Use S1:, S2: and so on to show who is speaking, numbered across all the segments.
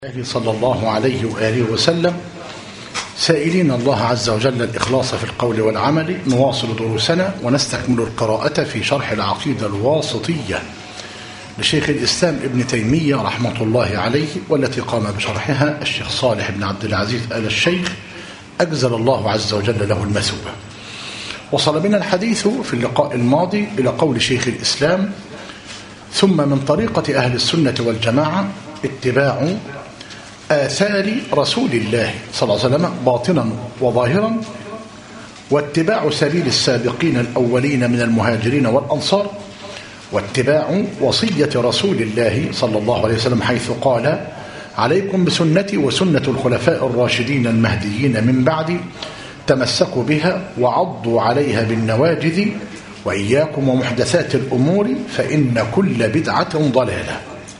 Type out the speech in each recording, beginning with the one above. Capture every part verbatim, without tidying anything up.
S1: الله صلى الله عليه وآله وسلم، سائلين الله عز وجل الإخلاص في القول والعمل. نواصل دروسنا ونستكمل القراءة في شرح العقيدة الواسطية لشيخ الإسلام ابن تيمية رحمة الله عليه، والتي قام بشرحها الشيخ صالح بن عبد العزيز آل الشيخ أجزل الله عز وجل له المثوبة. وصل بنا الحديث في اللقاء الماضي إلى قول شيخ الإسلام: ثم من طريقة أهل السنة والجماعة اتباع آثار رسول الله صلى الله عليه وسلم باطنا وظاهرا، واتباع سبيل السابقين الأولين من المهاجرين والأنصار، واتباع وصية رسول الله صلى الله عليه وسلم حيث قال: عليكم بسنتي وسنة الخلفاء الراشدين المهديين من بعدي، تمسكوا بها وعضوا عليها بالنواجذ، وإياكم ومحدثات الأمور فإن كل بدعة ضلالة.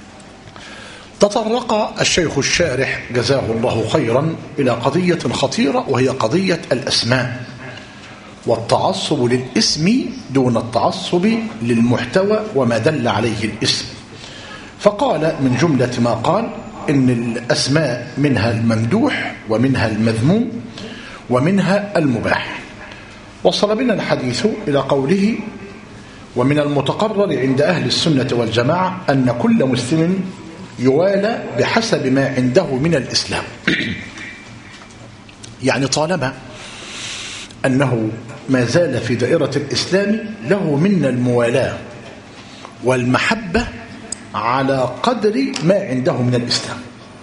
S1: تطرق الشيخ الشارح جزاه الله خيرا إلى قضية خطيرة، وهي قضية الأسماء والتعصب للاسم دون التعصب للمحتوى وما دل عليه الاسم. فقال من جملة ما قال إن الأسماء منها الممدوح ومنها المذموم ومنها المباح. وصل بنا الحديث إلى قوله: ومن المتقرر عند أهل السنة والجماعة أن كل مسلم يوالى بحسب ما عنده من الإسلام. يعني طالما أنه ما زال في دائرة الإسلام له من الموالاة والمحبة على قدر ما عنده من الإسلام،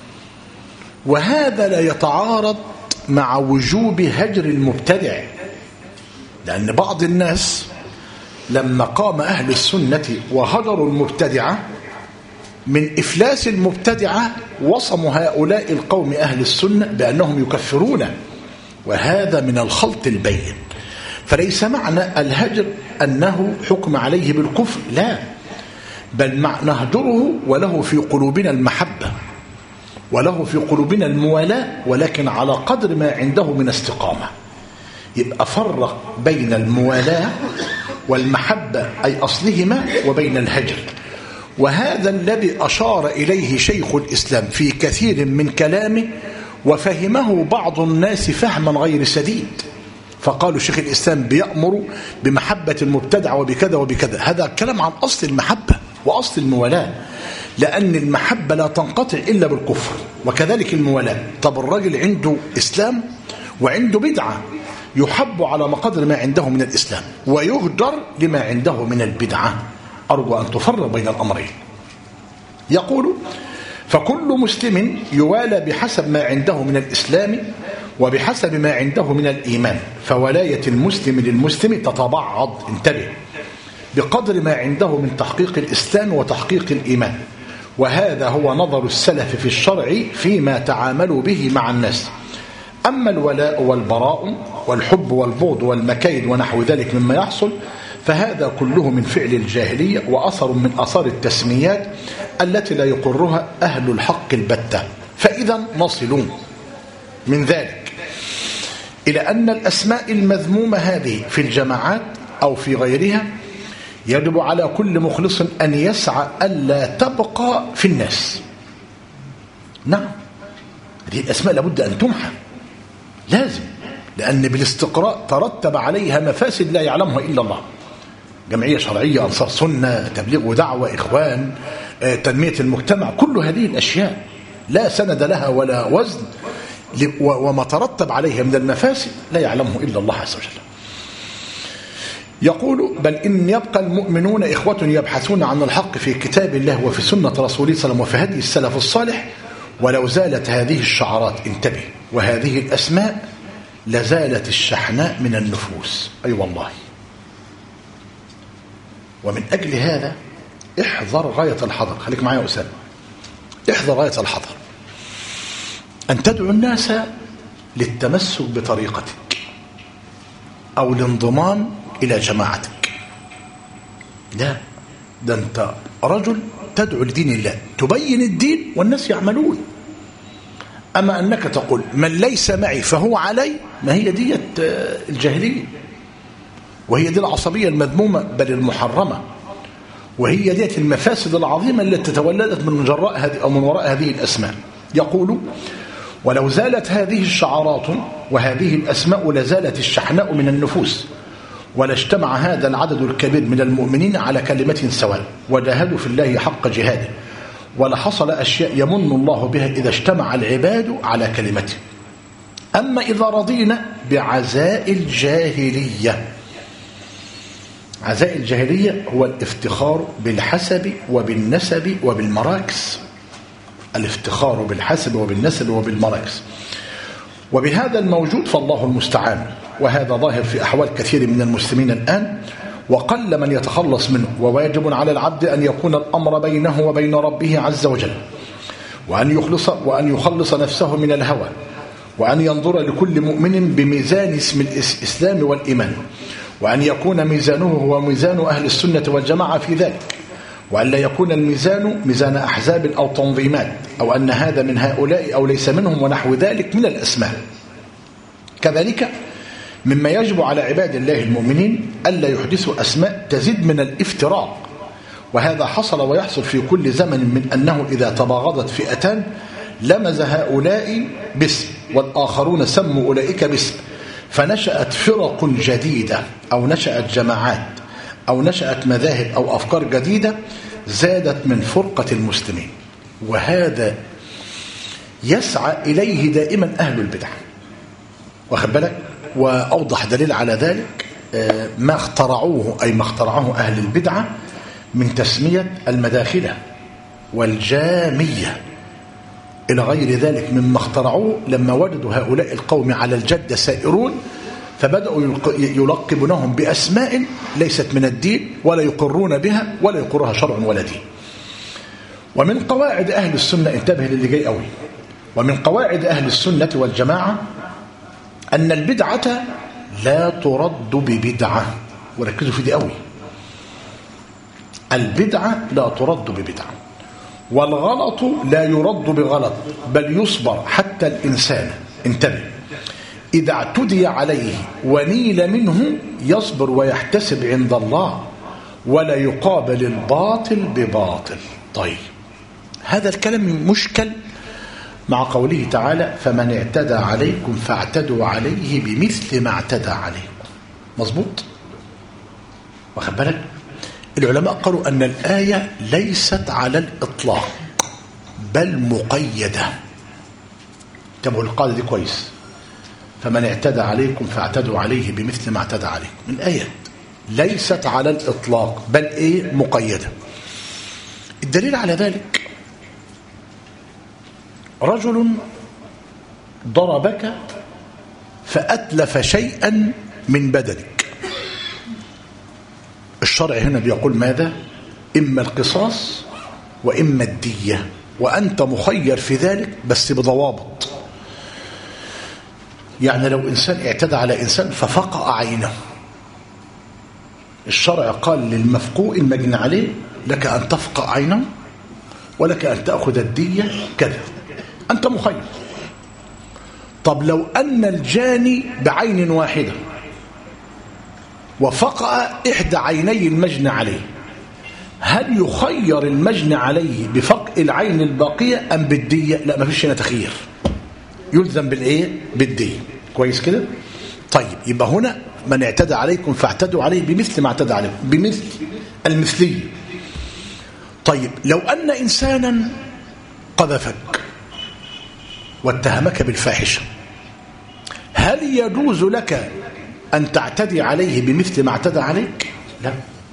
S1: وهذا لا يتعارض مع وجوب هجر المبتدع، لأن بعض الناس لما قام أهل السنة وهجروا المبتدعة من إفلاس المبتدعة وصموا هؤلاء القوم أهل السنة بأنهم يكفرون، وهذا من الخلط البين. فليس معنى الهجر أنه حكم عليه بالكفر، لا، بل نهجره وله في قلوبنا المحبة وله في قلوبنا الموالاة، ولكن على قدر ما عنده من استقامة. يبقى فرق بين الموالاة والمحبة أي أصلهما وبين الهجر، وهذا الذي أشار إليه شيخ الإسلام في كثير من كلامه، وفهمه بعض الناس فهما غير سديد. فقالوا شيخ الإسلام بيأمر بمحبة المبتدع وبكذا وبكذا. هذا كلام عن أصل المحبة وأصل الموالاة، لأن المحبة لا تنقطع إلا بالكفر، وكذلك الموالاة. طب الراجل عنده إسلام وعنده بدعة، يحب على مقدر ما عنده من الإسلام ويهجر لما عنده من البدعة. أرجو أن تفرق بين الأمرين. يقول: فكل مسلم يوالى بحسب ما عنده من الإسلام وبحسب ما عنده من الإيمان، فولاية المسلم للمسلم تتبعض، انتبه، بقدر ما عنده من تحقيق الإسلام وتحقيق الإيمان. وهذا هو نظر السلف في الشرع فيما تعاملوا به مع الناس. أما الولاء والبراء والحب والبغض والمكايد ونحو ذلك مما يحصل، فهذا كله من فعل الجاهلية وأثر من أثار التسميات التي لا يقرها أهل الحق البتة. فإذا نصل من ذلك إلى أن الأسماء المذمومة هذه في الجماعات أو في غيرها يجب على كل مخلص أن يسعى ألا تبقى في الناس. نعم، هذه الأسماء لابد أن تمحى، لازم، لأن بالاستقراء ترتب عليها مفاسد لا يعلمها إلا الله. جمعية شرعية، أنصار سنة، تبليغ ودعوة، إخوان، تنمية المجتمع، كل هذه الأشياء لا سند لها ولا وزن، وما ترتب عليها من المفاسد لا يعلمه إلا الله عز وجل. يقول: بل إن يبقى المؤمنون إخوة يبحثون عن الحق في كتاب الله وفي سنة رسوله صلى الله عليه وسلم وفي هدي السلف الصالح، ولو زالت هذه الشعارات، انتبه، وهذه الأسماء لزالت الشحناء من النفوس. أي أيوة والله. ومن أجل هذا احذر غاية الحذر. خليك معايا يا أسامة، احذر غاية الحذر أن تدعو الناس للتمسك بطريقتك أو الانضمام إلى جماعتك. لا، ده أنت رجل تدعو لدين الله، تبين الدين والناس يعملون. أما أنك تقول من ليس معي فهو علي، ما هي دية الجاهلية، وهي دي العصبية المذمومة بل المحرمة، وهي دية المفاسد العظيمة التي تتولدت من جراء هذه أو من وراء هذه الأسماء. يقول: ولو زالت هذه الشعارات وهذه الأسماء لزالت الشحناء من النفوس، ولا اجتمع هذا العدد الكبير من المؤمنين على كلمة سواء وجاهدوا في الله حق جهاده، ولحصل أشياء يمن الله بها إذا اجتمع العباد على كلمته. أما إذا رضينا بعزاء الجاهلية، عزاء الجاهلية هو الافتخار بالحسب وبالنسب وبالمراكز، الافتخار بالحسب وبالنسب وبالمراكز، وبهذا الموجود فالله المستعان. وهذا ظاهر في أحوال كثير من المسلمين الآن، وقل من يتخلص منه. وواجب على العبد أن يكون الأمر بينه وبين ربه عز وجل، وأن يخلص, وأن يخلص نفسه من الهوى، وأن ينظر لكل مؤمن بميزان اسم الإسلام والإيمان، وأن يكون ميزانه هو ميزان أهل السنة والجماعة في ذلك، وأن لا يكون الميزان ميزان أحزاب أو تنظيمات، أو أن هذا من هؤلاء أو ليس منهم، ونحو ذلك من الأسماء. كذلك مما يجب على عباد الله المؤمنين ألا يحدثوا أسماء تزيد من الافتراق، وهذا حصل ويحصل في كل زمن، من أنه إذا تباغضت فئتان لمز هؤلاء باسم والآخرون سموا أولئك باسم، فنشأت فرق جديدة أو نشأت جماعات أو نشأت مذاهب أو أفكار جديدة زادت من فرقة المسلمين. وهذا يسعى إليه دائما أهل البدع، واخد بالك؟ وأوضح دليل على ذلك ما اخترعوه أي ما اخترعه أهل البدعة من تسمية المداخلة والجامية إلى غير ذلك مما اخترعوه لما وجدوا هؤلاء القوم على الجد سائرون، فبدأوا يلقبونهم بأسماء ليست من الدين ولا يقرون بها ولا يقرها شرع ولا دين. ومن قواعد أهل السنة، انتبه للي جاي قوي، ومن قواعد أهل السنة والجماعة أن البدعة لا ترد ببدعة، وركزوا في دي قوي، البدعة لا ترد ببدعة، والغلط لا يرد بغلط، بل يصبر حتى الإنسان، انتبه، إذا اعتدي عليه ونيل منه يصبر ويحتسب عند الله، ولا يقابل الباطل بباطل. طيب هذا الكلام مشكل مع قوله تعالى: فمن اعتدى عليكم فاعتدوا عليه بمثل ما اعتدى عليكم. مظبوط؟ واخد بالك؟ العلماء قالوا أن الآية ليست على الإطلاق بل مقيدة. تبقوا القاعدة دي كويس، فمن اعتدى عليكم فاعتدوا عليه بمثل ما اعتدى عليكم. الآية ليست على الإطلاق بل إيه؟ مقيدة. الدليل على ذلك: رجل ضربك فأتلف شيئا من بدنك، الشرع هنا بيقول ماذا؟ إما القصاص وإما الدية، وأنت مخير في ذلك بس بضوابط. يعني لو إنسان اعتدى على إنسان ففقأ عينه، الشرع قال للمفقوء المجني عليه: لك أن تفقأ عينه ولك أن تأخذ الدية كذا، أنت مخير. طب لو أن الجاني بعين واحدة وفقأ إحدى عيني المجني عليه، هل يخير المجني عليه بفقء العين الباقية أم بالدية؟ لا، ما فيش هنا تخيير، يلزم بالإيه؟ بالدية. كويس كده؟ طيب يبقى هنا من اعتدى عليكم فاعتدوا عليه بمثل ما اعتدى عليكم، بمثل المثلية. طيب لو أن إنسانا قذفك واتهمك بالفاحشة، هل يجوز لك أن تعتدي عليه بمثل ما اعتدى عليك؟ لا.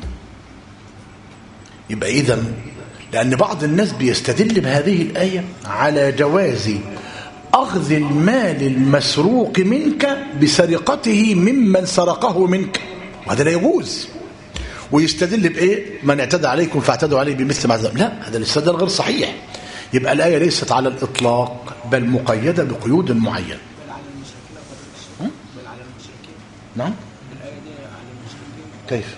S1: يبقى إذن لأن بعض الناس بيستدل بهذه الآية على جواز أخذ المال المسروق منك بسرقته ممن سرقه منك، وهذا لا يجوز. ويستدل بإيه؟ من اعتدى عليكم فاعتدوا عليه بمثل ما اعتدى. لا، هذا الاستدلال غير صحيح. يبقى الآية ليست على الإطلاق بل مقيدة بقيود معينة. نعم؟ كيف؟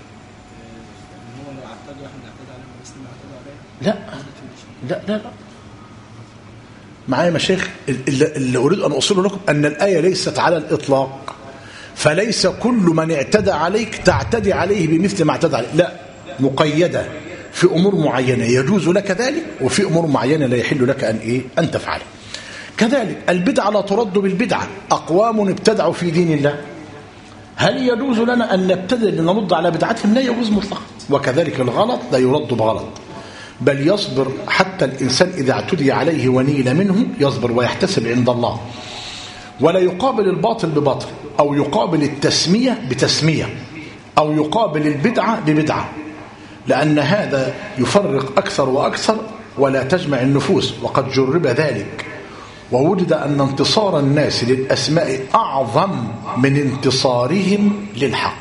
S1: لا لا لا لا معايا مشايخ، اللي أريد أن أوصله لكم أن الآية ليست على الإطلاق، فليس كل من اعتدى عليك تعتدي عليه بمثل ما اعتدى عليك، لا، مقيدة في أمور معينة يجوز لك ذلك، وفي أمور معينة لا يحل لك أن إيه؟ أن تفعله. كذلك البدعة لا ترد بالبدعة. أقوام ابتدعوا في دين الله، هل يجوز لنا أن نبتدع لنرد على بدعتهم؟ لا يجوز مطلقا. وكذلك الغلط لا يرد بغلط، بل يصبر حتى الإنسان إذا اعتدي عليه ونيل منه يصبر ويحتسب عند الله، ولا يقابل الباطل بباطل، أو يقابل التسمية بتسمية، أو يقابل البدعة ببدعة، لأن هذا يفرق أكثر وأكثر ولا تجمع النفوس. وقد جرب ذلك، ووجد أن انتصار الناس للأسماء أعظم من انتصارهم للحق،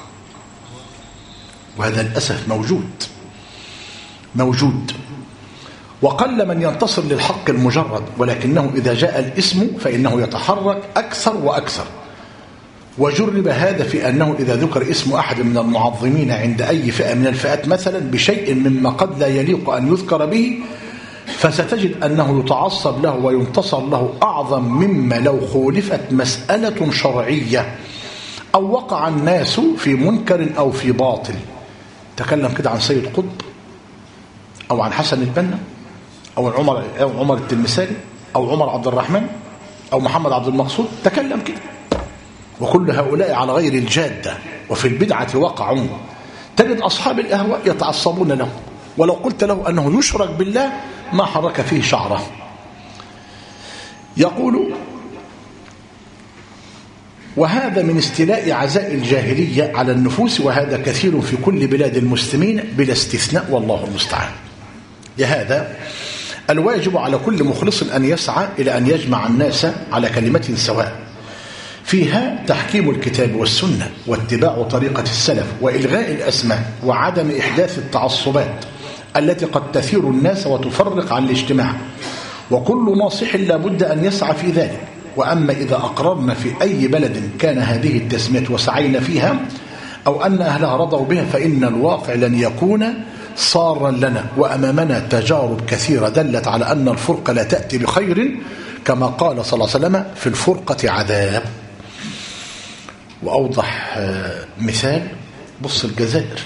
S1: وهذا للأسف موجود موجود وقل من ينتصر للحق المجرد، ولكنه إذا جاء الاسم فإنه يتحرك أكثر وأكثر. وجرب هذا في أنه إذا ذكر اسم أحد من المعظمين عند أي فئة من الفئات مثلا بشيء مما قد لا يليق أن يذكر به، فستجد أنه يتعصب له وينتصر له أعظم مما لو خولفت مسألة شرعية أو وقع الناس في منكر أو في باطل. تكلم كده عن سيد قطب أو عن حسن البنا أو عمر أو عمر التلمساني أو عمر عبد الرحمن أو محمد عبد المقصود، تكلم كده. وكل هؤلاء على غير الجادة وفي البدعة وقعوا. تجد أصحاب الأهواء يتعصبون له، ولو قلت له أنه يشرك بالله ما حرك فيه شعره. يقول: وهذا من استيلاء عزاء الجاهلية على النفوس، وهذا كثير في كل بلاد المسلمين بلا استثناء، والله المستعان. لهذا الواجب على كل مخلص أن يسعى إلى أن يجمع الناس على كلمة سواء فيها تحكيم الكتاب والسنة واتباع طريقة السلف وإلغاء الأسماء وعدم إحداث التعصبات التي قد تثير الناس وتفرق عن الاجتماع، وكل ناصح لا بد أن يسعى في ذلك. وأما إذا أقررنا في أي بلد كان هذه التسمية وسعينا فيها أو أن أهلها رضوا بها، فإن الواقع لن يكون صارا لنا، وأمامنا تجارب كثيرة دلت على أن الفرقة لا تأتي بخير، كما قال صلى الله عليه وسلم: في الفرقة عذاب. وأوضح مثال، بص الجزائر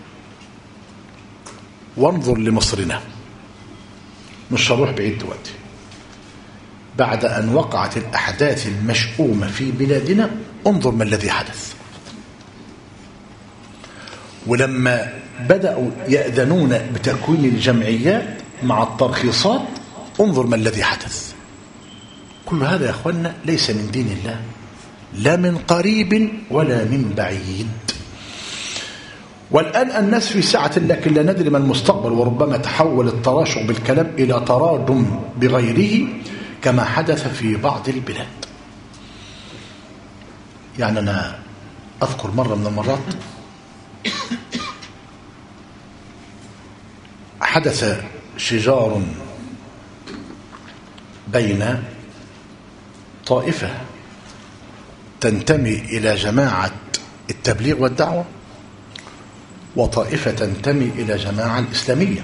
S1: وانظر لمصرنا، مش هروح بعيد دلوقتي. بعد أن وقعت الأحداث المشؤومة في بلادنا انظر ما الذي حدث. ولما بدأوا يأذنون بتكوين الجمعيات مع الترخيصات انظر ما الذي حدث. كل هذا يا أخوانا ليس من دين الله، لا من قريب ولا من بعيد. والآن الناس في سعة، لكن لا ندري ما المستقبل، وربما تحول التراشق بالكلام إلى ترادم بغيره كما حدث في بعض البلاد. يعني أنا أذكر مرة من المرات حدث شجار بين طائفة تنتمي إلى جماعة التبليغ والدعوة وطائفة تنتمي إلى جماعة الإسلامية،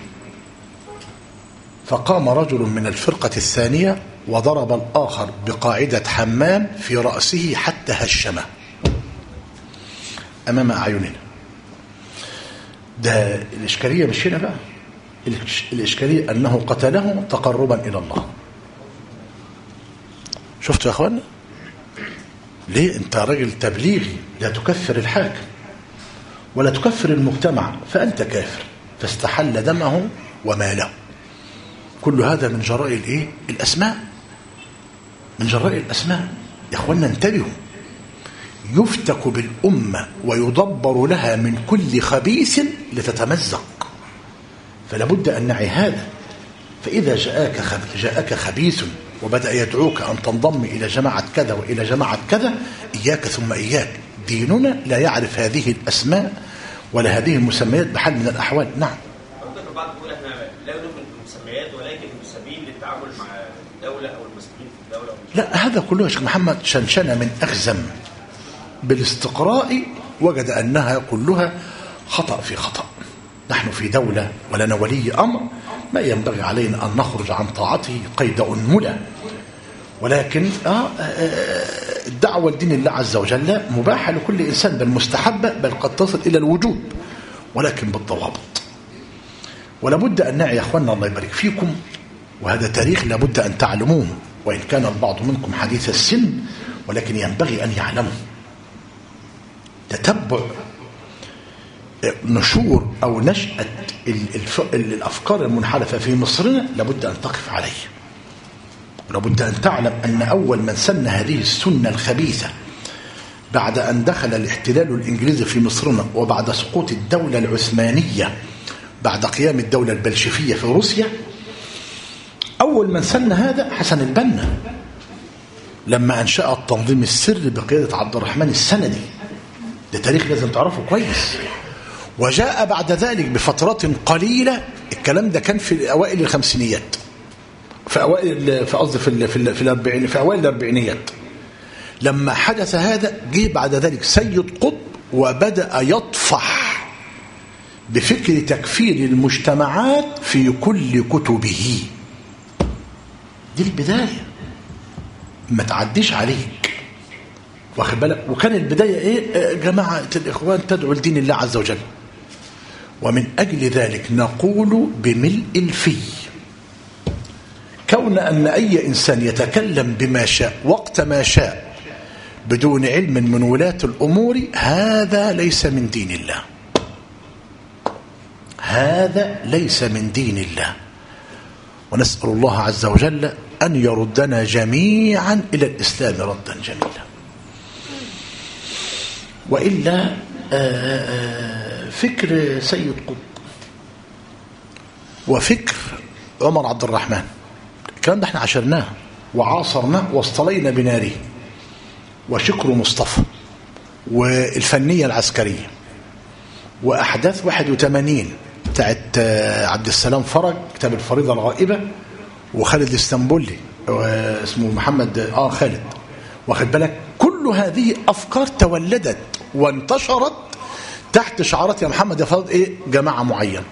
S1: فقام رجل من الفرقة الثانية وضرب الآخر بقاعدة حمام في رأسه حتى هشمه أمام أعيننا. ده الإشكالية مش هنا بقى، الإشكالية أنه قتله تقربا إلى الله. شفتوا يا أخوانا؟ ليه؟ أنت راجل تبليغي، لا تكفر الحاكم ولا تكفر المجتمع، فأنت كافر، فاستحل دمه وماله. كل هذا من جراء الإيه؟ الأسماء، من جراء الأسماء. يا أخوانا انتبهوا، يفتك بالأمة ويدبر لها من كل خبيث لتتمزق، فلا بد أن نعي هذا. فإذا جاءك جاءك خبيث وبدأ يدعوك أن تنضم إلى جماعة كذا وإلى جماعة كذا، إياك ثم إياك. ديننا لا يعرف هذه الأسماء ولا هذه المسميات بحال من الأحوال. نعم.
S2: البعض يقول احنا لا نؤمن بالمسميات ولكن سبيل للتعامل مع الدولة أو المسلمين في الدولة.
S1: لا، هذا كله يا شيخ محمد شنشنة من أخزم. بالاستقراء وجد أنها كلها خطأ في خطأ. نحن في دولة ولنا ولي أمر، ما ينبغي علينا أن نخرج عن طاعته قيد أنملة، ولكن آه الدعوة لدين الله عز وجل مباحة لكل إنسان، بل مستحبة، بل قد تصل إلى الوجوب، ولكن بالضوابط. ولابد أن نعي يا أخوانا، الله يبارك فيكم، وهذا تاريخ لابد أن تعلموه. وإن كان البعض منكم حديث السن، ولكن ينبغي أن يعلموا تتبع نشور أو نشأة الأفكار المنحرفة في مصرنا لابد أن تقف عليه، لابد أن تعلم أن أول من سن هذه السنة الخبيثة بعد أن دخل الاحتلال الإنجليزي في مصرنا وبعد سقوط الدولة العثمانية بعد قيام الدولة البلشفية في روسيا، أول من سن هذا حسن البنا لما أنشأ التنظيم السري بقيادة عبد الرحمن السندي. ده تاريخ لازم تعرفه كويس. وجاء بعد ذلك بفترات قليلة، الكلام ده كان في أوائل الخمسينيات، في أوائل في قصدي في في في الأربعين في أوائل الأربعينيات. لما حدث هذا جه بعد ذلك سيد قطب وبدأ يطفح بفكر تكفير المجتمعات في كل كتبه. دي البداية، ما تعديش عليك، واخد بالك. وكان البداية ايه؟ جماعة الإخوان تدعو لدين الله عز وجل. ومن أجل ذلك نقول بملء الفي كون أن أي إنسان يتكلم بما شاء وقت ما شاء بدون علم من ولاة الأمور، هذا ليس من دين الله، هذا ليس من دين الله. ونسأل الله عز وجل أن يردنا جميعا إلى الإسلام ردا جميلا. وإلا فكر سيد قطب وفكر عمر عبد الرحمن، الكلام ده احنا عشرناه وعاصرناه واصطلينا بناره، وشكر مصطفى والفنية العسكرية وأحداث واحد وثمانين بتاعت عبد السلام فرج كتاب الفريضة الغائبة، وخالد الاسطنبولي اسمه محمد آه خالد، واخد بالك. كل هذه أفكار تولدت وانتشرت تحت شعارات يا محمد يا فاضل ايه جماعة معينة،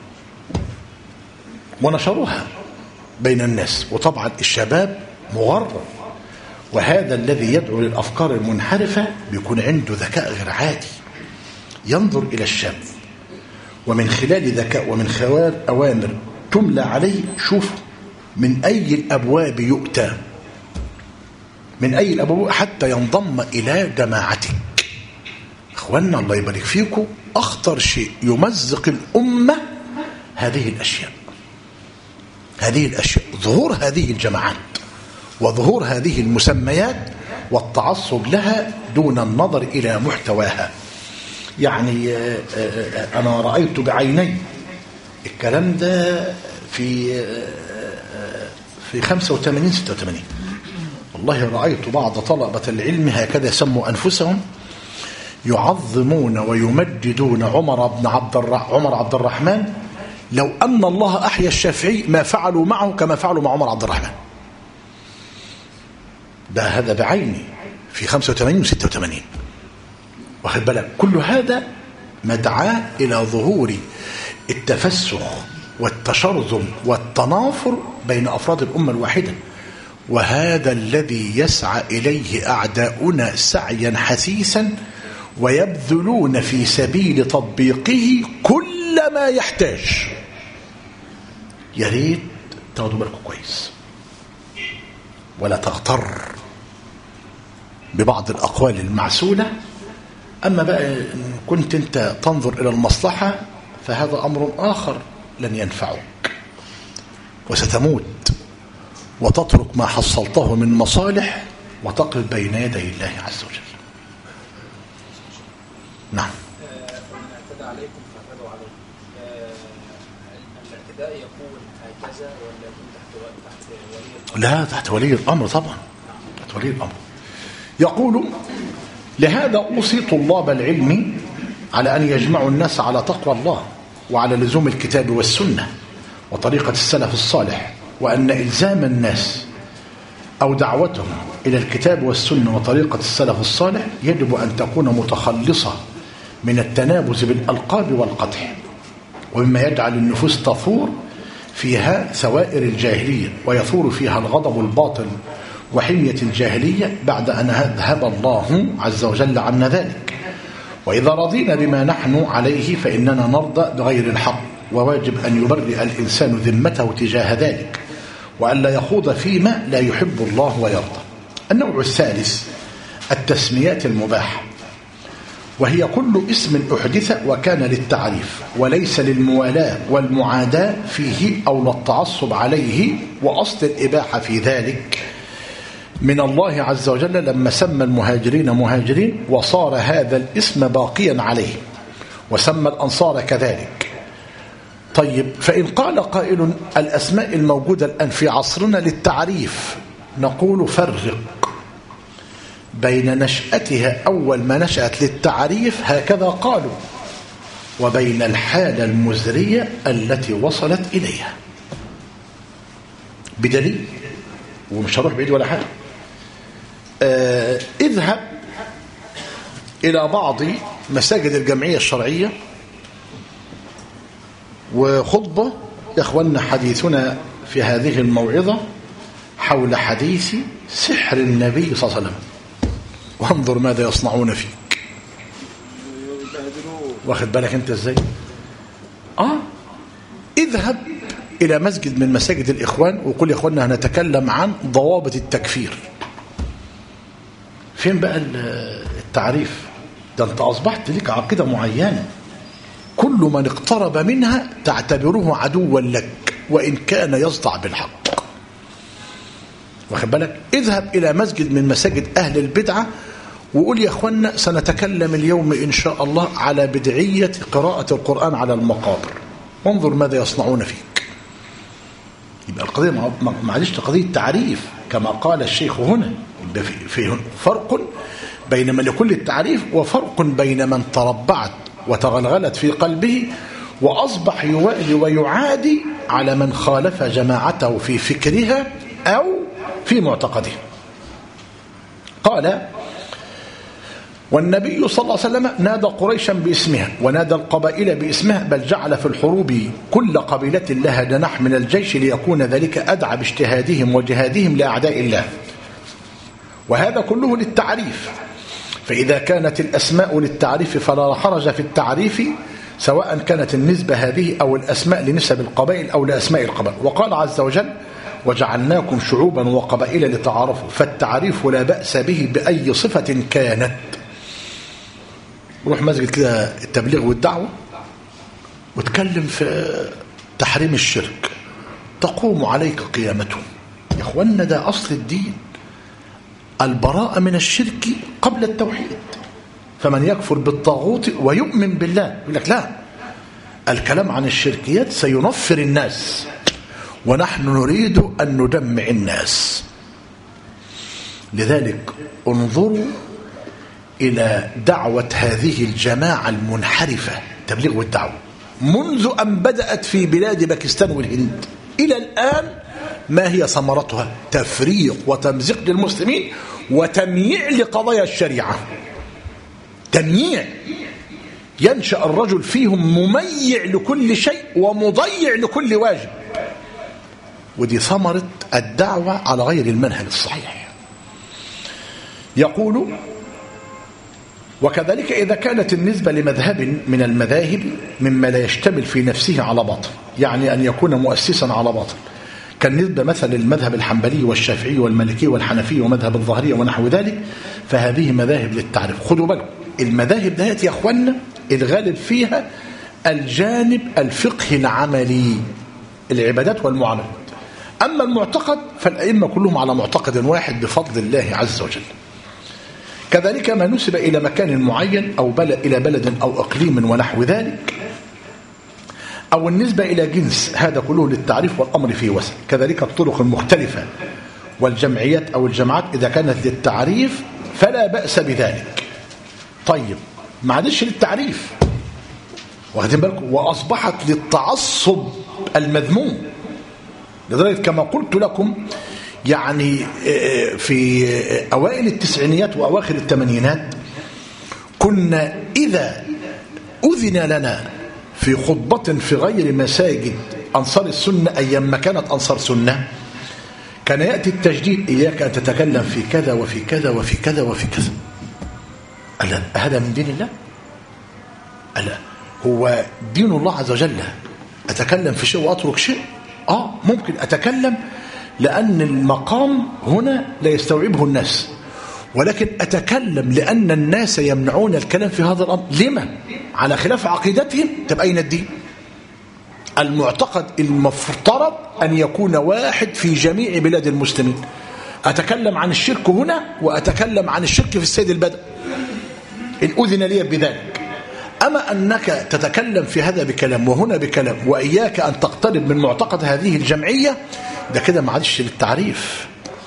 S1: ونشروها بين الناس. وطبعا الشباب مغرب، وهذا الذي يدعو للأفكار المنحرفة بيكون عنده ذكاء غير عادي، ينظر إلى الشاب ومن خلال ذكاء ومن خلال أوامر تملى عليه، شوف من أي الأبواب يؤتى، من أي الأبواب حتى ينضم إلى جماعتك. أخوانا الله يبارك فيكم، أخطر شيء يمزق الأمة هذه الأشياء، هذه الأشياء ظهور هذه الجماعات وظهور هذه المسميات والتعصب لها دون النظر إلى محتواها. يعني أنا رأيت بعيني الكلام ده في في خمسة وثمانين ستة وثمانين، والله رأيت بعض طلبة العلم هكذا يسموا أنفسهم يعظمون ويمجدون عمر بن عبد عمر عبد الرحمن، لو أن الله أحيا الشافعي ما فعلوا معه كما فعلوا مع عمر عبد الرحمن. ده هذا بعيني في خمسة وثمانين وستة وثمانين، واخد بالك. كل هذا مدعاة إلى ظهور التفسخ والتشرذم والتنافر بين أفراد الأمة الواحدة، وهذا الذي يسعى إليه أعداؤنا سعيا حثيثا، ويبذلون في سبيل تطبيقه كل ما يحتاج. يا ريت تاخدوا بالكم كويس ولا تغتر ببعض الأقوال المعسولة. أما بقى إن كنت أنت تنظر إلى المصلحة فهذا أمر آخر لن ينفعك، وستموت وتترك ما حصلته من مصالح وتقف بين يدي الله عز وجل. نعم.
S3: من اعتدى عليكم فاعتدوا عليه. الاعتداء يكون هكذا ولا يكون تحت تحت ولي الامر؟
S1: لا، تحت ولي الامر طبعا، تحت ولي الامر. يقول: لهذا اوصي طلاب العلم على ان يجمعوا الناس على تقوى الله وعلى لزوم الكتاب والسنه وطريقه السلف الصالح، وان الزام الناس أو دعوتهم إلى الكتاب والسنة وطريقة السلف الصالح يجب أن تكون متخلصة من التنابز بالألقاب والقدح، ومما يجعل النفوس تثور فيها ثوائر الجاهلية ويثور فيها الغضب الباطل وحمية الجاهلية بعد أن أذهب الله عز وجل عنا ذلك. وإذا رضينا بما نحن عليه فإننا نرضى بغير الحق، وواجب أن يبرئ الإنسان ذمته تجاه ذلك، وألا يخوض فيما لا يحب الله ويرضى. النوع الثالث التسميات المباحة، وهي كل اسم أحدث وكان للتعريف وليس للموالاة والمعاداة فيه أو للتعصب عليه، وأصل الإباحة في ذلك من الله عز وجل لما سمى المهاجرين مهاجرين وصار هذا الاسم باقيا عليه، وسمى الأنصار كذلك. طيب، فإن قال قائل الأسماء الموجودة الآن في عصرنا للتعريف، نقول فرق بين نشأتها أول ما نشأت للتعريف هكذا قالوا، وبين الحالة المزرية التي وصلت إليها، بدليل، ومش هروح بعيد ولا حاجة. آه اذهب إلى بعض مساجد الجمعية الشرعية وخطبة يا إخواننا حديثنا في هذه الموعظة حول حديث سحر النبي صلى الله عليه وسلم، وانظر ماذا يصنعون فيك. واخد بالك انت ازاي؟ اه اذهب الى مسجد من مساجد الاخوان وقل يا اخواننا هنتكلم عن ضوابط التكفير. فين بقى التعريف ده؟ انت اصبحت لك عقيدة معينة، كل من اقترب منها تعتبره عدوا لك وان كان يصدع بالحق. واخد بالك؟ اذهب الى مسجد من مساجد اهل البدعة وقول يا اخوانا سنتكلم اليوم ان شاء الله على بدعية قراءة القرآن على المقابر، وانظر ماذا يصنعون فيك. يبقى القضية معلش قضية تعريف كما قال الشيخ هنا، في فرق بين من يكون للتعريف وفرق بين من تربعت وتغلغلت في قلبه وأصبح يوالي ويعادي على من خالف جماعته في فكرها أو في معتقدها. قال والنبي صلى الله عليه وسلم نادى قريشا باسمها ونادى القبائل باسمها، بل جعل في الحروب كل قبيلة لها جناح من الجيش ليكون ذلك أدعى باجتهادهم وجهادهم لأعداء الله، وهذا كله للتعريف. فإذا كانت الأسماء للتعريف فلا حرج في التعريف، سواء كانت النسبة هذه أو الأسماء لنسب القبائل أو لأسماء القبائل. وقال عز وجل وجعلناكم شعوبا وقبائل لتعارفوا، فالتعريف لا بأس به بأي صفة كانت. روح مسجد كده التبليغ والدعوة وتكلم في تحريم الشرك تقوم عليك قيامتهم. يا اخوانا ده أصل الدين، البراءة من الشرك قبل التوحيد. فمن يكفر بالطاغوت ويؤمن بالله يقول لك لا، الكلام عن الشركيات سينفر الناس ونحن نريد أن ندمع الناس. لذلك انظروا إلى دعوة هذه الجماعة المنحرفة تبليغ والدعوة منذ أن بدأت في بلاد باكستان والهند إلى الآن، ما هي ثمرتها؟ تفريق وتمزيق للمسلمين وتمييع لقضايا الشريعة. تمييع، ينشأ الرجل فيهم مميع لكل شيء ومضيع لكل واجب، ودي ثمرة الدعوة على غير المنهج الصحيح. يقول وكذلك إذا كانت النسبة لمذهب من المذاهب مما لا يشتمل في نفسه على باطل، يعني أن يكون مؤسسا على باطل، كالنسبة مثلا للمذهب الحنبلي والشافعي والمالكي والحنفي ومذهب الظاهرية ونحو ذلك، فهذه مذاهب للتعريف. خذوا بالكم المذاهب دهيت يا أخوانا الغالب فيها الجانب الفقهي العملي، العبادات والمعاملات. أما المعتقد فالأئمة كلهم على معتقد واحد بفضل الله عز وجل. كذلك ما نسب إلى مكان معين أو بلد إلى بلد أو إقليم ونحو ذلك، أو النسبة إلى جنس، هذا كله للتعريف والأمر فيه وسع. كذلك الطرق المختلفة والجمعيات أو الجماعات إذا كانت للتعريف فلا بأس بذلك. طيب معلش للتعريف، واخدين بالكم، وأصبحت للتعصب المذموم. لذلك كما قلت لكم يعني في أوائل التسعينيات وأواخر الثمانينات كنا إذا أذن لنا في خطبة في غير مساجد أنصار السنة أيام ما كانت أنصار سنة، كان يأتي التجديد إياك أن تتكلم في كذا وفي كذا وفي كذا وفي كذا. ألا هذا من دين الله؟ ألا هو دين الله عز وجل أتكلم في شيء وأترك شيء؟ آه ممكن أتكلم لأن المقام هنا لا يستوعبه الناس، ولكن أتكلم لأن الناس يمنعون الكلام في هذا الأمر. لما؟ على خلاف عقيدتهم. طب أين الدين؟ المعتقد المفترض أن يكون واحد في جميع بلاد المسلمين. أتكلم عن الشرك هنا وأتكلم عن الشرك في السيد البدء إن أذن لي بذلك. أما أنك تتكلم في هذا بكلام وهنا بكلام وإياك أن تقترب من معتقد هذه الجمعية، ده كده ما عادش للتعريف.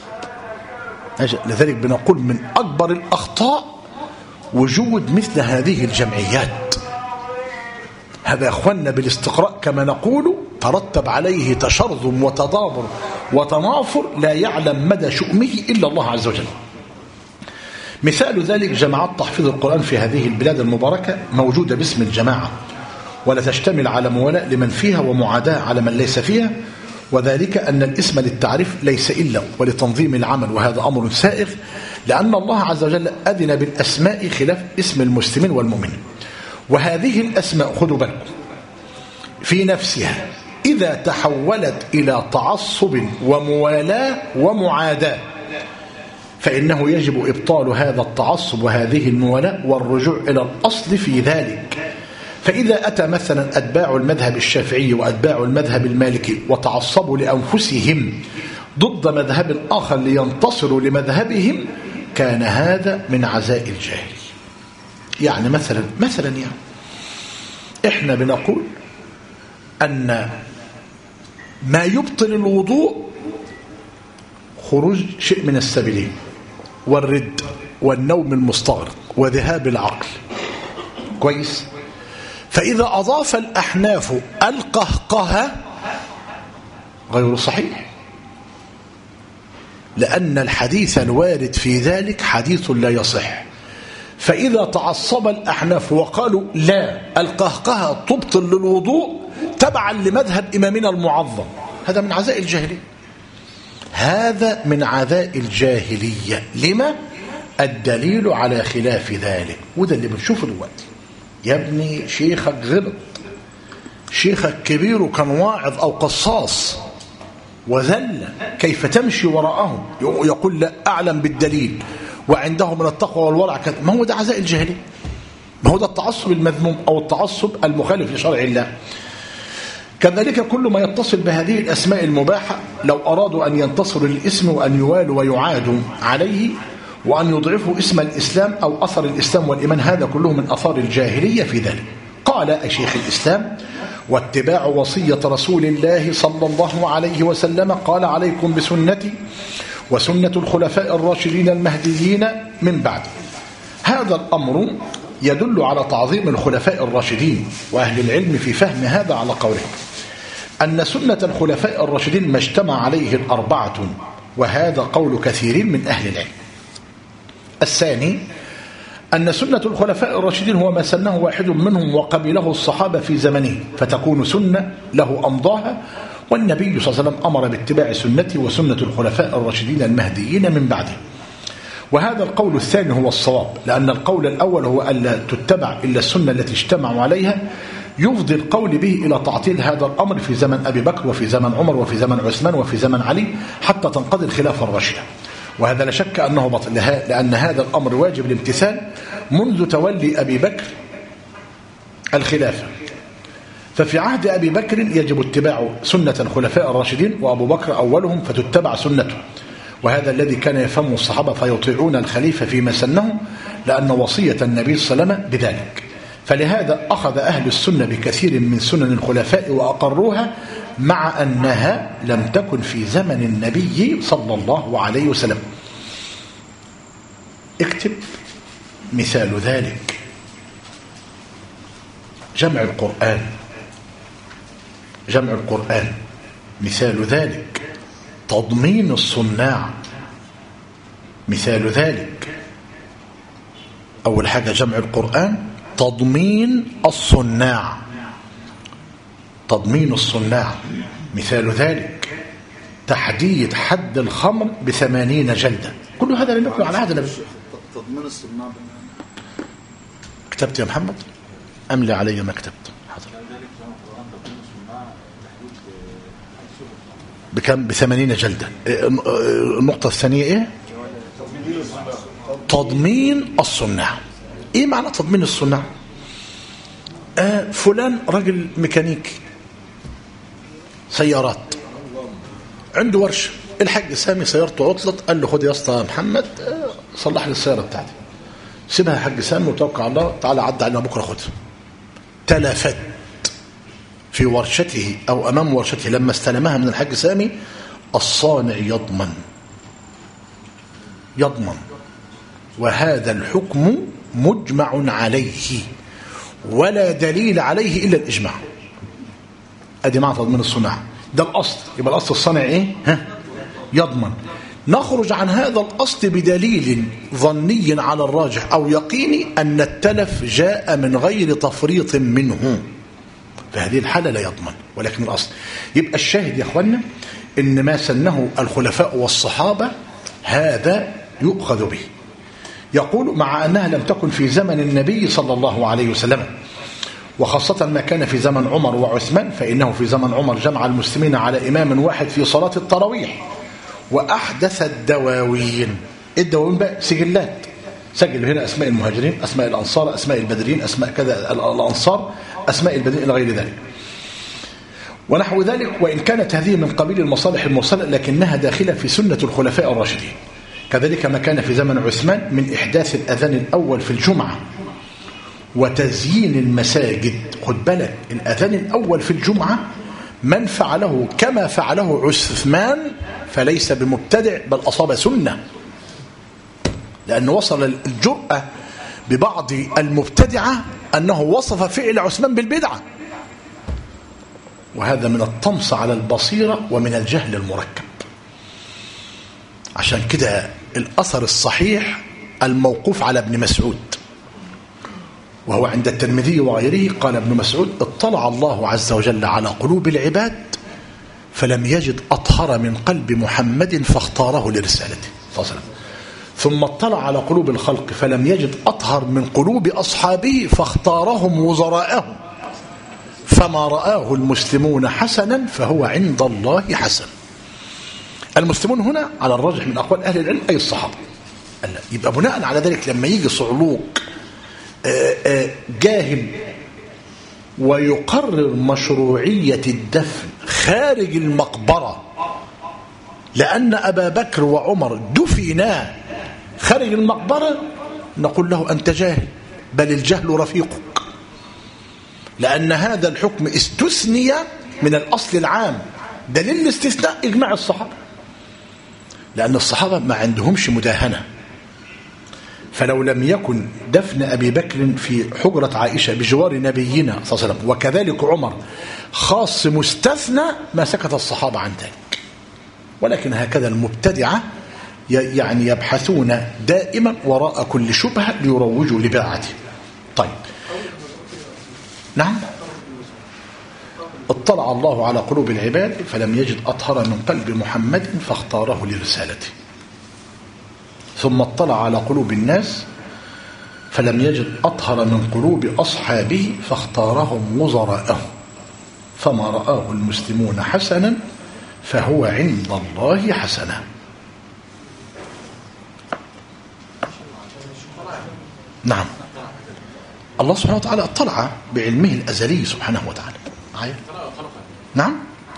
S1: لذلك بنقول من أكبر الأخطاء وجود مثل هذه الجمعيات. هذا يا أخوانا بالاستقراء كما نقول ترتب عليه تشرذم وتضامر وتنافر لا يعلم مدى شؤمه إلا الله عز وجل. مثال ذلك جماعات تحفيظ القرآن في هذه البلاد المباركة موجودة باسم الجماعة، ولا تشتمل على موالاة لمن فيها ومعاداة على من ليس فيها، وذلك أن الاسم للتعريف ليس إلا ولتنظيم العمل، وهذا أمر سائغ لأن الله عز وجل أذن بالأسماء خلاف اسم المسلمين والمؤمنين. وهذه الأسماء خذوا بالكم في نفسها إذا تحولت إلى تعصب وموالاة ومعاداة فإنه يجب إبطال هذا التعصب وهذه الموالاة والرجوع إلى الأصل في ذلك. فإذا أتى مثلا أتباع المذهب الشافعي وأتباع المذهب المالكي وتعصبوا لأنفسهم ضد مذهب آخر لينتصروا لمذهبهم كان هذا من عزاء الجاهل. يعني مثلا مثلا يعني إحنا بنقول أن ما يبطل الوضوء خروج شيء من السبيلين والرد والنوم المستغرق وذهاب العقل. كويس؟ فإذا أضاف الأحناف القهقهة غير صحيح، لأن الحديث الوارد في ذلك حديث لا يصح. فإذا تعصب الأحناف وقالوا لا القهقهة تبطل للوضوء تبعا لمذهب إمامنا المعظم، هذا من عزاء الجاهلية. هذا من عزاء الجاهلية. لما؟ الدليل على خلاف ذلك. وده اللي بنشوفه دلوقتي. يا ابني شيخك غلط، شيخك كبير وكان واعظ أو قصاص وذل، كيف تمشي وراءهم؟ يقول لا أعلم بالدليل وعنده من التقوى والورع. ما هو ده عزاء الجاهلية؟ ما هو ده التعصب المذموم أو التعصب المخالف لشرع الله. كذلك كل ما يتصل بهذه الأسماء المباحة لو أرادوا أن ينتصروا للاسم وأن يوالوا ويعادوا عليه وأن يضعفوا اسم الإسلام أو أثر الإسلام والإيمان، هذا كله من أثار الجاهلية في ذلك. قال شيخ الإسلام: واتباع وصية رسول الله صلى الله عليه وسلم، قال: عليكم بسنتي وسنة الخلفاء الراشدين المهديين من بعد. هذا الأمر يدل على تعظيم الخلفاء الراشدين، وأهل العلم في فهم هذا على قوله أن سنة الخلفاء الراشدين ما اجتمع عليه الأربعة، وهذا قول كثير من أهل العلم. الثاني أن سنة الخلفاء الراشدين هو ما سنه واحد منهم وقبله الصحابة في زمنه، فتكون سنة له أمضاها، والنبي صلى الله عليه وسلم أمر باتباع سنته وسنة الخلفاء الراشدين المهديين من بعده. وهذا القول الثاني هو الصواب، لأن القول الأول هو ألا تتبع إلا السنة التي اجتمعوا عليها، يفضي القول به إلى تعطيل هذا الأمر في زمن أبي بكر وفي زمن عمر وفي زمن عثمان وفي زمن علي حتى تنقضي الخلافة الراشدة. وهذا لا شك أنه بطل، لأن هذا الأمر واجب الامتثال منذ تولي أبي بكر الخلافة. ففي عهد أبي بكر يجب اتباع سنة الخلفاء الراشدين، وأبو بكر أولهم فتتبع سنته، وهذا الذي كان يفهمه الصحابة فيطيعون الخليفة فيما سنه، لأن وصية النبي صلى الله عليه وسلم بذلك. فلهذا أخذ أهل السنة بكثير من سنن الخلفاء وأقروها، مع أنها لم تكن في زمن النبي صلى الله عليه وسلم. اكتب مثال ذلك جمع القرآن. جمع القرآن مثال ذلك تضمين الصناع. مثال ذلك أول حاجة جمع القرآن تضمين الصناع. تضمين الصناع. مثال ذلك تحديد حد الخمر بثمانين جلدة. كل هذا لم يكن على عهد النبي.
S4: تضمين الصناع
S1: كتبت يا محمد؟ أملي علي ما كتبت. بكم؟ بثمانين جلدة. النقطة الثانية ايه؟ تضمين الصنع. ايه معنى تضمين الصنع؟ آه فلان رجل ميكانيكي سيارات، عنده ورشة، الحاج سامي سيارته عطلت، قال له خد يا اسطى محمد صلح لي السيارة بتاعتي. سيبها يا حاج سامي وتوكل على الله، تعالى عدى علينا بكره خدها. تلفت في ورشته او امام ورشته لما استلمها من الحاج سامي، الصانع يضمن يضمن وهذا الحكم مجمع عليه ولا دليل عليه الا الاجماع. ادي معنى تضمين الصناعه، ده الاصل. يبقى الاصل الصانع ايه؟ ها يضمن. نخرج عن هذا الاصل بدليل ظني على الراجح او يقيني ان التلف جاء من غير تفريط منه، في هذه الحاله لا يضمن. ولكن الاصل يبقى الشاهد يا اخوانا ان ما سنه الخلفاء والصحابه هذا يؤخذ به. يقول مع انها لم تكن في زمن النبي صلى الله عليه وسلم، وخاصة ما كان في زمن عمر وعثمان، فإنه في زمن عمر جمع المسلمين على إمام واحد في صلاة التراويح وأحدث الدواوين. الدواوين بقى سجلات، سجل هنا أسماء المهاجرين، أسماء الأنصار، أسماء البدرين، أسماء كذا الأنصار، أسماء البدرين إلى غير ذلك ونحو ذلك. وإن كانت هذه من قبيل المصالح المرسلة لكنها داخلة في سنة الخلفاء الراشدين. كذلك ما كان في زمن عثمان من إحداث الأذان الأول في الجمعة وتزيين المساجد. خد بالك الأذان الأول في الجمعة من فعله كما فعله عثمان فليس بمبتدع بل أصاب سنة، لأنه وصل الجرأة ببعض المبتدعة أنه وصف فعل عثمان بالبدعة، وهذا من الطمس على البصيرة ومن الجهل المركب. عشان كده الأثر الصحيح الموقوف على ابن مسعود وهو عند الترمذي وغيره، قال ابن مسعود اطلع الله عز وجل على قلوب العباد فلم يجد أطهر من قلب محمد فاختاره لرسالته صلى الله عليه وسلم، ثم اطلع على قلوب الخلق فلم يجد أطهر من قلوب أصحابه فاختارهم وزراءهم، فما رآه المسلمون حسنا فهو عند الله حسن. المسلمون هنا على الراجح من أقوال أهل العلم أي الصحابة. يبقى بناء على ذلك لما يجي صعلوك جاهل ويقرر مشروعية الدفن خارج المقبرة لأن أبا بكر وعمر دفنا خارج المقبرة، نقول له أنت جاهل، بل الجهل رفيقك، لأن هذا الحكم استثني من الأصل العام. دليل الاستثناء إجماع الصحابة، لأن الصحابة ما عندهمش مداهنة. فلو لم يكن دفن أبي بكر في حجرة عائشة بجوار نبينا صلى الله عليه وسلم وكذلك عمر خاص مستثنى ما سكت الصحابة عن ذلك. ولكن هكذا المبتدعة يعني يبحثون دائما وراء كل شبهة ليروجوا لبدعته. طيب نعم، اطلع الله على قلوب العباد فلم يجد أطهر من قلب محمد فاختاره لرسالته، ثم اطلع على قلوب الناس فلم يجد أطهر من قلوب أصحابه فاختارهم وزراءهم، فما رآه المسلمون حسنا فهو عند الله حسنا. نعم، الله سبحانه وتعالى اطلع بعلمه الأزلي سبحانه وتعالى. نعم،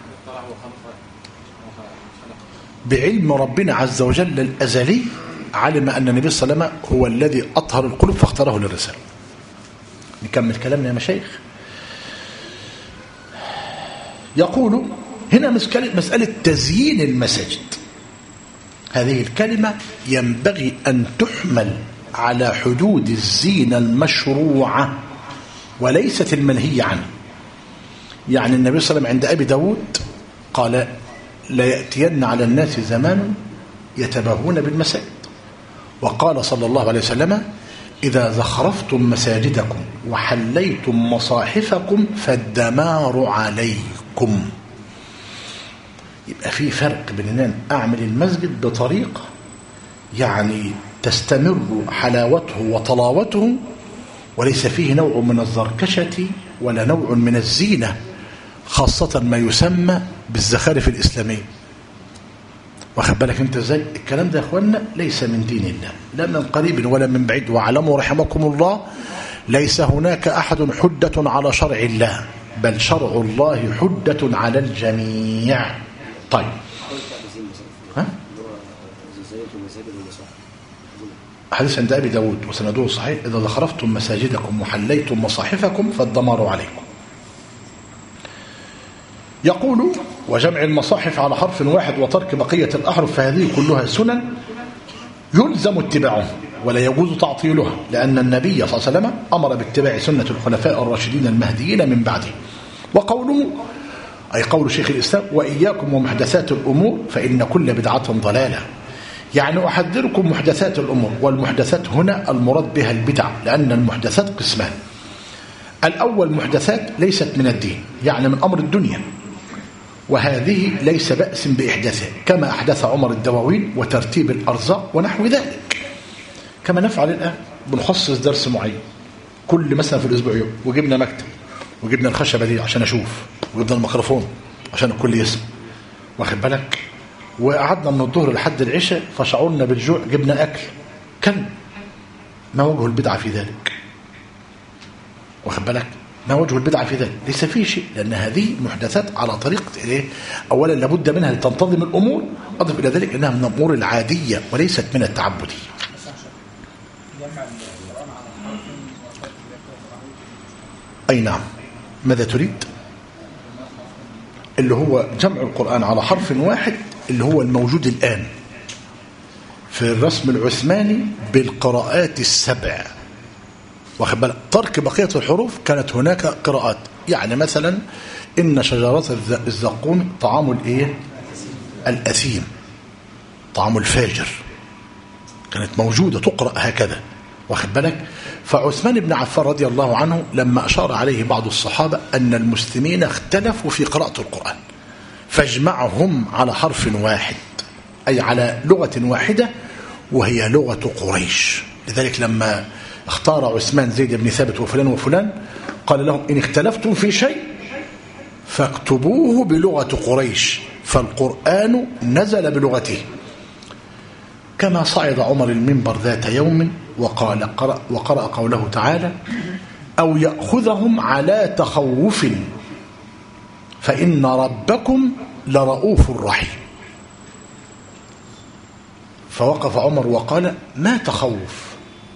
S1: بعلم ربنا عز وجل الأزلي علم أن النبي صلى الله عليه وسلم هو الذي أطهر القلوب فاختاره للرسالة. نكمل كلامنا يا مشايخ. يقول هنا مسألة تزيين المساجد، هذه الكلمة ينبغي أن تحمل على حدود الزينة المشروعة وليست المنهية عنه. يعني النبي صلى الله عليه وسلم عند أبي داود قال لا يأتين على الناس زمان يتباهون بالمساجد، وقال صلى الله عليه وسلم إذا زخرفتم مساجدكم وحليتم مصاحفكم فالدمار عليكم. يبقى في فرق بين أن أعمل المسجد بطريقة يعني تستمر حلاوته وطلاوته وليس فيه نوع من الزركشة ولا نوع من الزينة، خاصة ما يسمى بالزخارف الإسلامية. واخد بالك انت ازاي؟ الكلام ده يا اخوانا ليس من دين الله، لا من قريب ولا من بعيد. واعلموا رحمكم الله ليس هناك احد حجة على شرع الله، بل شرع الله حجة على الجميع. طيب ها؟ حديث عند ابي داود وسنده صحيح: اذا ذخرفتم مساجدكم وحليتم مصاحفكم فالدمار عليكم. يقول: وجمع المصاحف على حرف واحد وترك بقية الأحرف فهذه كلها سنن يلزم اتباعها ولا يجوز تعطيلها، لأن النبي صلى الله عليه وسلم أمر باتباع سنة الخلفاء الراشدين المهديين من بعده. وقوله أي قول شيخ الإسلام: وإياكم ومحدثات الأمور فإن كل بدعة ضلالة، يعني أحذركم محدثات الأمور. والمحدثات هنا المراد بها البدع، لأن المحدثات قسمان: الأول محدثات ليست من الدين، يعني من أمر الدنيا، وهذه ليس بأس بإحداثها، كما أحدث عمر الدواوين وترتيب الأرزاق ونحو ذلك، كما نفعل الآن. بنخصص درس معين كل مثلا في الأسبوع يوم، وجبنا مكتب وجبنا الخشبة دي عشان أشوف، وجبنا الميكروفون عشان الكل يسمع، واخد بالك، وقعدنا من الظهر لحد العشاء فشعرنا بالجوع، جبنا أكل كل. ما وجه البدعة في ذلك؟ واخد بالك، ما وجه البدعة في ذلك؟ ليس فيه شيء، لأن هذه محدثات على طريقة إيه؟ أولا لابد منها لتنتظم الأمور، أضف إلى ذلك أنها من الأمور العادية وليست من التعبدية. أي نعم. ماذا تريد؟ اللي هو جمع القرآن على حرف واحد، اللي هو الموجود الآن في الرسم العثماني بالقراءات السبع، واخد بالك. ترك بقية الحروف كانت هناك قراءات، يعني مثلا إن شجرات الزقوم طعام الإيه؟ الأثيم، طعام الفاجر، كانت موجودة تقرأ هكذا، واخد بالك. فعثمان بن عفان رضي الله عنه لما أشار عليه بعض الصحابة أن المسلمين اختلفوا في قراءة القرآن فاجمعهم على حرف واحد، أي على لغة واحدة وهي لغة قريش. لذلك لما اختار عثمان زيد بن ثابت وفلان وفلان قال لهم: إن اختلفتم في شيء فاكتبوه بلغة قريش، فالقرآن نزل بلغته. كما صعد عمر المنبر ذات يوم وقال قرأ وقرأ قوله تعالى: أو يأخذهم على تخوف فإن ربكم لرؤوف رحيم. فوقف عمر وقال: ما تخوف؟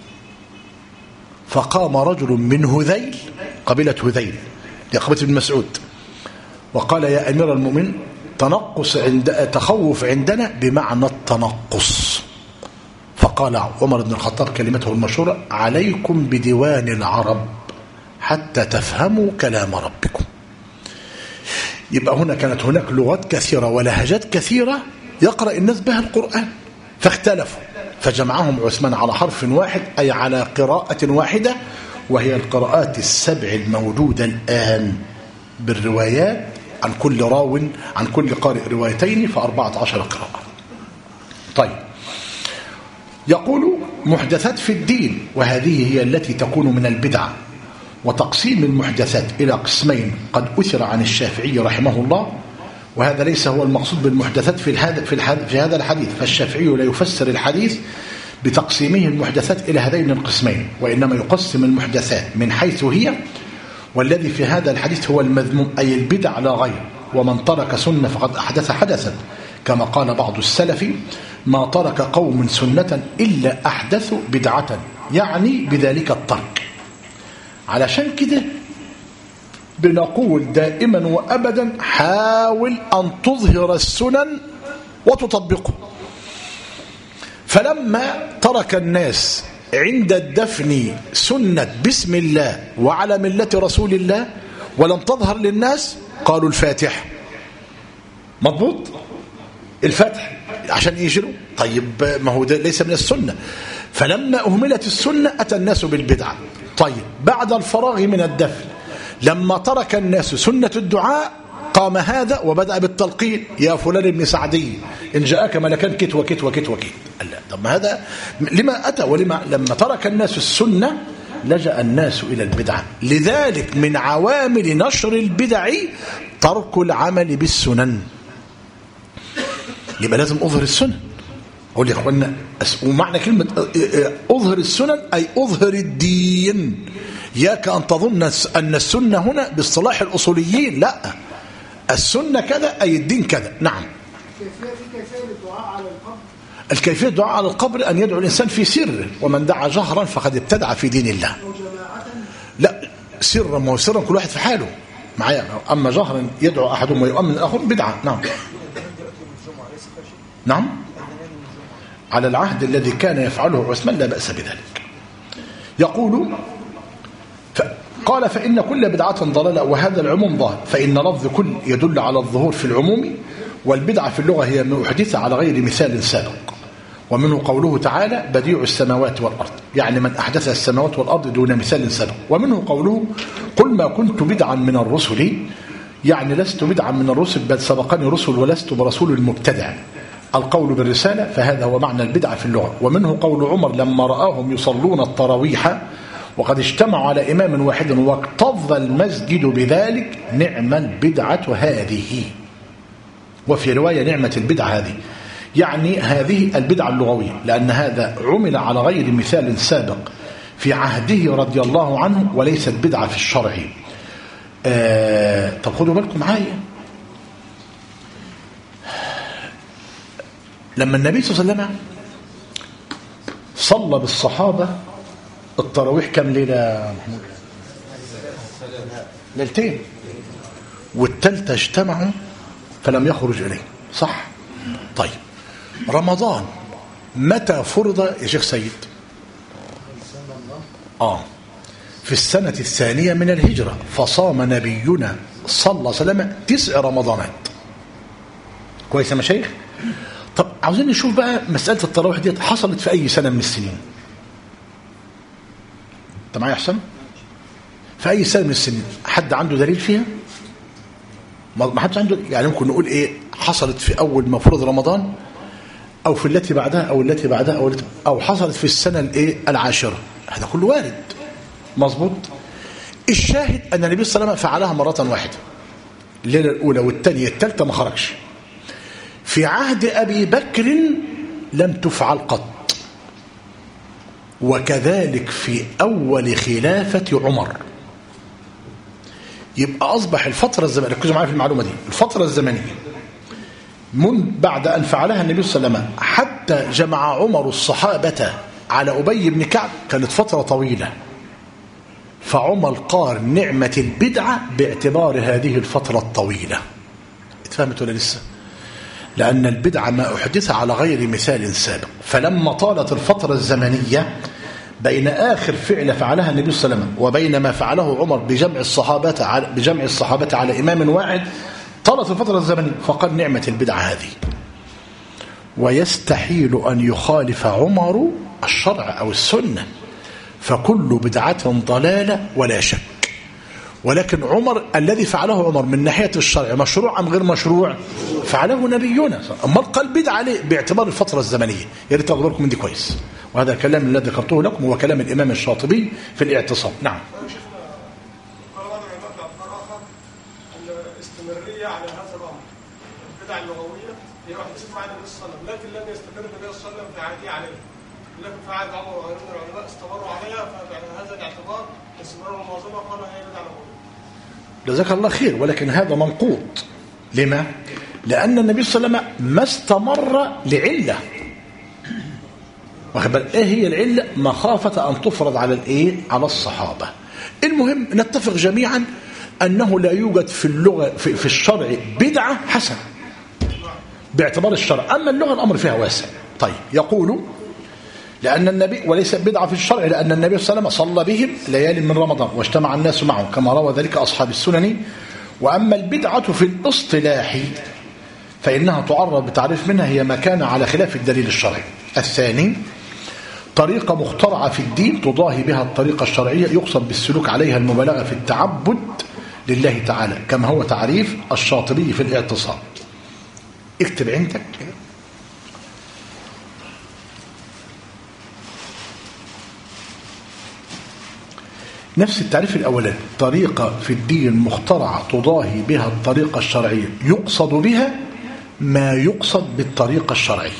S1: فقام رجل من هذيل، قبيلة هذيل قبيلة ابن مسعود، وقال: يا أمير المؤمنين، تنقص عند تخوف عندنا بمعنى التنقص. فقال عمر بن الخطاب كلمته المشهورة: عليكم بديوان العرب حتى تفهموا كلام ربكم. يبقى هنا كانت هناك لغات كثيرة ولهجات كثيرة يقرأ الناس بها القرآن، فاختلفوا فجمعهم عثمان على حرف واحد، أي على قراءة واحدة، وهي القراءات السبع الموجودة الآن بالروايات، عن كل راو عن كل قارئ روايتين، فأربعة عشر قراءة. طيب، يقول: محدثات في الدين، وهذه هي التي تكون من البدع. وتقسيم المحدثات إلى قسمين قد أثر عن الشافعي رحمه الله، وهذا ليس هو المقصود بالمحدثات في هذا في, في هذا الحديث، فالشافعي لا يفسر الحديث بتقسيمه المحدثات إلى هذين القسمين، وإنما يقسم المحدثات من حيث هي، والذي في هذا الحديث هو المذموم، أي البدع لا غير. ومن ترك سنة فقد أحدث حدثا، كما قال بعض السلف: ما ترك قوم سنة إلا أحدثوا بدعة، يعني بذلك الترك. علشان كده بنقول دائما وأبدا: حاول أن تظهر السنن وتطبقه. فلما ترك الناس عند الدفن سنة بسم الله وعلى ملة رسول الله ولم تظهر للناس، قالوا الفاتح مضبوط، الفتح عشان يجروا. طيب، ما هو ده ليس من السنة. فلما أهملت السنة أتى الناس بالبدعة. طيب، بعد الفراغ من الدفن لما ترك الناس سنة الدعاء قام هذا وبدأ بالتلقين: يا فلان ابن سعدي إن جاءك ملكان كت وكت وكت وكت. لا، طب هذا لما أتى؟ ولما لما ترك الناس السنة لجأ الناس إلى البدعة. لذلك من عوامل نشر البدع ترك العمل بالسنن. يبقى لازم أظهر السنن. أقول يا أخوانا، ومعنى كلمة أظهر السنن أي أظهر الدين. ياك أن تظن أن السنة هنا باصطلاح الأصوليين، لا، السنة كذا أي الدين كذا. نعم.
S4: كيفية الدعاء على القبر؟
S1: الكيفية الدعاء على القبر أن يدعو الإنسان في سر، ومن دعا جهرا فقد ابتدع في دين الله. لا، سرا، ما هو سرا كل واحد في حاله معايا، أما جهرا يدعو أحدهم ويؤمن الآخر بدعة. نعم. نعم، على العهد الذي كان يفعله عثمان لا بأس بذلك. يقول ف... قال فإن كل بدعة ضلالة، وهذا العموم ظاهر، فإن لفظ كل يدل على الظهور في العموم، والبدعة في اللغة هي ما أحدث على غير مثال سابق. ومنه قوله تعالى بديع السماوات والأرض، يعني من أحدث السماوات والأرض دون مثال سابق. ومنه قوله قل ما كنت بدعا من الرسل، يعني لست بدعا من الرسل بل سبقني رسل ولست برسول المبتدع. القول بالرسالة، فهذا هو معنى البدعة في اللغة. ومنه قول عمر لما رآهم يصلون التراويح وقد اجتمعوا على إمام واحد واكتظ المسجد بذلك، نعم البدعة هذه. وفي رواية نعمة البدعة هذه، يعني هذه البدعة اللغوية، لأن هذا عمل على غير مثال سابق في عهده رضي الله عنه، وليست بدعة في الشرع. آه طب خدوا بالكم معايا، لما النبي صلى الله عليه وسلم صلى بالصحابة التراويح كم ليلة محمود؟ ليلتين، والتالتة اجتمعوا فلم يخرج إليه، صح؟ طيب رمضان متى فرض يا شيخ سيد؟ آه في السنة الثانية من الهجرة، فصام نبينا صلى الله عليه وسلم تسع رمضانات. كويس يا مشايخ؟ طب عاوزين نشوف بقى مسألة التراويح دي حصلت في أي سنة من السنين؟ أنت معايا أحسن؟ في أي سنة من السنين؟ حد عنده دليل فيها؟ ما حدش عنده، يعني ممكن نقول إيه حصلت في أول ما فرض رمضان، أو في التي بعدها، أو التي بعدها، أو التي أو حصلت في السنة الإيه العاشرة. هذا كله وارد، مظبوط. الشاهد أن النبي صلى الله عليه وسلم فعلها مرة واحدة، الليلة الأولى والثانية الثالثة ما خرجش. في عهد أبي بكر لم تفعل قط، وكذلك في أول خلافة عمر. يبقى أصبح الفترة الزمنية، ركزوا معايا في المعلومة دي، الفترة الزمنية من بعد أن فعلها النبي صلى الله عليه وسلم حتى جمع عمر الصحابة على أبي بن كعب كانت فترة طويلة. فعمر قال نعمة البدعة باعتبار هذه الفترة الطويلة. اتفهمت ولا لسه؟ لأن البدعة ما أحدث على غير مثال سابق. فلما طالت الفترة الزمنية بين آخر فعل فعلها النبي صلى الله عليه وسلم وبين ما فعله عمر بجمع الصحابة على بجمع الصحابة على إمام واحد، طالت الفترة الزمنية، فقال نعمة البدعة هذه. ويستحيل أن يخالف عمر الشرع أو السنة، فكل بدعة ضلالة ولا شك. ولكن عمر الذي فعله عمر من ناحية الشرع مشروع أم غير مشروع؟ فعله نبينا. أما قال بدعة عليه باعتبار الفترة الزمنية. يا ريت تاخدوا بالكم من دي كويس. وهذا الكلام الذي ذكرته لكم هو كلام الإمام الشاطبي في الاعتصام. نعم.
S4: الاستمرارية على هذا الأمر، البدع اللغوية هي واحدة في عهد النبي صلى الله عليه وسلم، لكن لم يستمر النبي صلى الله عليه وسلم في عهده عليها، لكن في عهد عمر وغيره من العلماء استمروا عليها، فهذا الاعتبار استمرار المواظبة قالوا هي بدعة لغوية. جزاك الله خير، ولكن هذا منقوط. لما؟ لأن النبي صلى الله عليه وسلم ما استمر لعلة. واخد بالك ايه هي العلة؟ مخافة أن تفرض على الايه؟ على الصحابة. المهم نتفق جميعا أنه لا يوجد في اللغة في, في الشرع بدعة حسنة باعتبار الشرع، أما اللغة الأمر فيها واسع. طيب يقول لأن النبي وليس بدعة في الشرع، لأن النبي صلى الله عليه وسلم صلى بهم ليالي من رمضان واجتمع الناس معه كما روى ذلك أصحاب السنن. وأما البدعة في الاصطلاح فإنها تعرف بتعريف منها هي ما كان على خلاف الدليل الشرعي. الثاني طريقة مخترعة في الدين تضاهي بها الطريقة الشرعية، يقصد بالسلوك عليها المبالغة في التعبد لله تعالى، كما هو تعريف الشاطبي في الاعتصام. اكتب عندك نفس التعريف الأولاني، طريقة في الدين مخترعة تضاهي بها الطريقة الشرعية، يقصد بها
S1: ما يقصد بالطريقة الشرعية.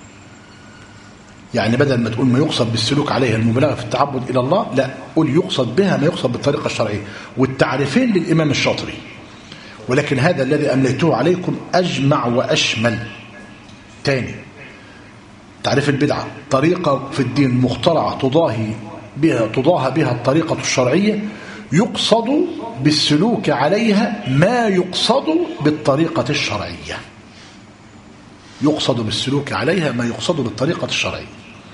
S1: يعني بدل ما تقول ما يقصد بالسلوك عليها المبالغة في التعبد إلى الله، لا، قل يقصد بها ما يقصد بالطريقة الشرعية. والتعريفين للإمام الشاطبي، ولكن هذا الذي أمليته عليكم أجمع وأشمل. تاني، تعريف البدعة طريقة في الدين مخترعة تضاهي بها تضاهى بها الطريقة الشرعية، يقصد بالسلوك عليها ما يقصد بالطريقة الشرعية. يقصد بالسلوك عليها ما يقصد بالطريقة الشرعية.